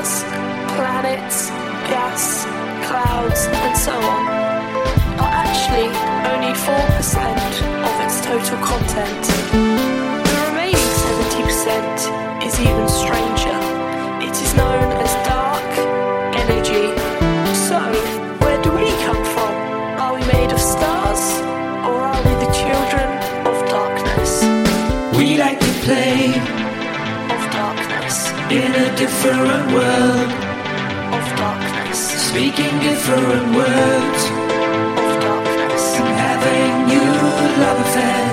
stars, planets, gas, clouds, and so on, are actually only 4% of its total content. The remaining 70% is even stranger. It is known as dark energy. So, where do we come from? Are we made of stars, or are we the children of darkness? We like to play Of darkness. in a different world, Of darkness. speaking different words, Of darkness. having new love affairs.